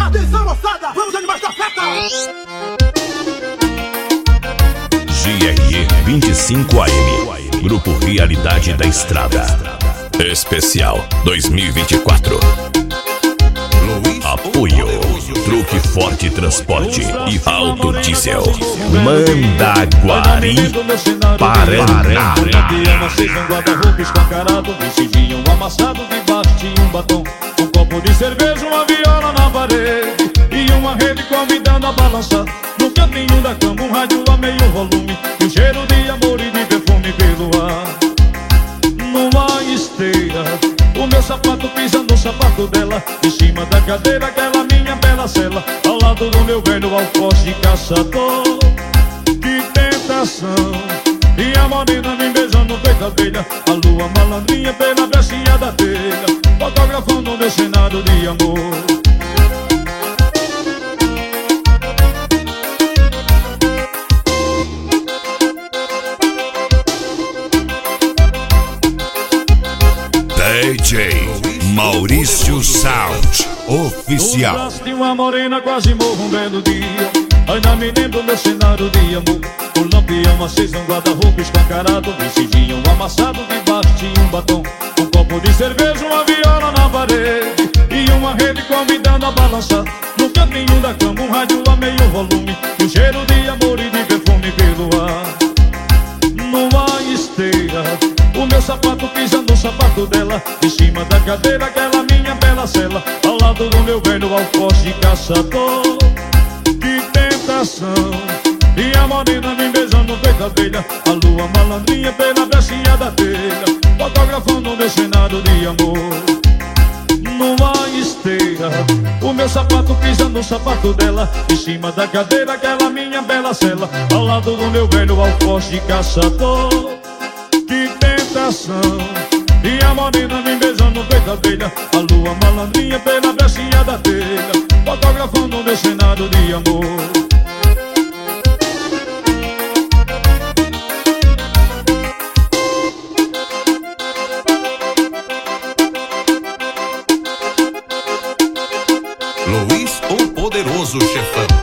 Atenção, moçada, vamos animar esta festa! GRE 25 AM, Grupo Realidade da Estrada, Especial 2024. Apoio Truque Forte Transporte e Alto Diesel, Mandaguari, Paraná. Vocês um guarda-roupa escancarado, vestidinho amassado debaixo de um batom, um copo de cerveja, uma viola na parede e uma rede convidando a balançar. No cantinho da cama um rádio a meio volume e um cheiro de amor e de perfume pelo ar. Numa esteira, o meu sapato pisa no sapato dela, em cima da cadeira aquela minha bela cela, ao lado do meu velho alforje caçador. Que tentação! E a morena me beijando no peito da abelha, a lua malandrinha pela brechinha da telha, fotografando meu cenário de amor. DJ Maurício Sound Oficial. No braço de uma morena quase morro um belo dia, ainda me lembro meu cenário de amor. O lampião aceso, um guarda-roupa escancarado, vestidinho amassado debaixo de um batom, um copo de cerveja, uma viola na parede e uma rede convidando a balançar. No cantinho da cama um rádio a meio volume e um cheiro de amor e de perfume pelo ar. Numa esteira, o meu sapato pisa no sapato dela, em cima da cadeira aquela minha bela cela, ao lado do meu velho alforje caçador. Que tentação! E a morena me beijando no peito da abelha, a lua malandrinha pela brechinha da telha, fotografando meu cenário de amor. Numa esteira, o meu sapato pisa no sapato dela, em cima da cadeira aquela minha bela cela, ao lado do meu velho alforje caçador. Que tentação! E a morena me beijando no peito da abelha, a lua malandrinha pela brechinha da telha, fotografando meu cenário de amor. Luiz, o Poderoso Chefão.